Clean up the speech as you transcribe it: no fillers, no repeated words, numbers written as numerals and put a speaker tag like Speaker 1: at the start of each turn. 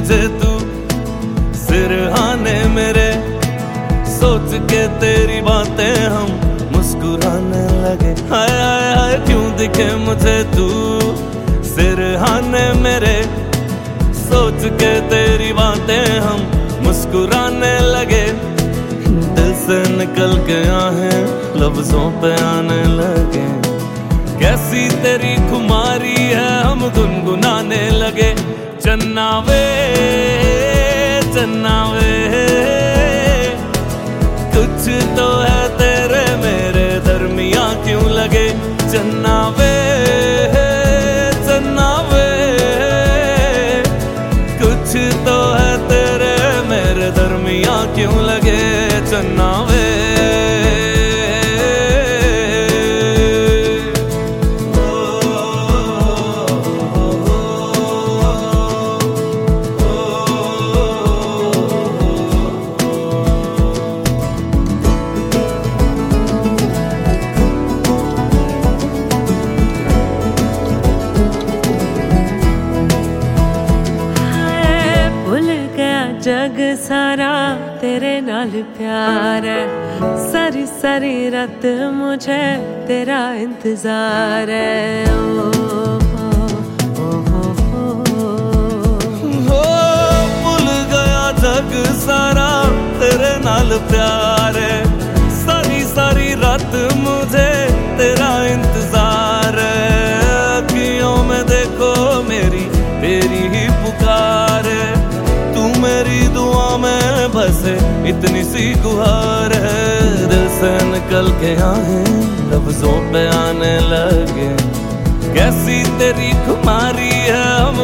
Speaker 1: मुझे तू सिरहाने मेरे, सोच के तेरी बातें हम मुस्कुराने लगे। हाय हाय हाय क्यों दिखे मुझे तू सिरहाने मेरे, सोच के तेरी बातें हम मुस्कुराने लगे। दिल से निकल के आहें लफ्जों पे आने लगे, कैसी तेरी खुमारी है हम गुनगुनाने लगे। चन्ना वे चन्ना वे, कुछ तो है तेरे मेरे दरमियां क्यों लगे। चन्ना वे चन्ना वे, कुछ तो है तेरे मेरे दरमियां क्यों लगे। चन्ना वे
Speaker 2: जग सारा तेरे नाल प्यार है, सारी सारी रात मुझे तेरा इंतजार है।
Speaker 1: भूल गया जग सारा तेरे नाल प्यार है, सारी सारी रात मुझे तेरा इंतजार है। अखियों में देखो मेरी तेरी ही पुकार है, मेरी दुआ में बसे इतनी सी गुहार है। दिल से निकल के आहें लफ्जों पे आने लगे, कैसी तेरी खुमारी है हम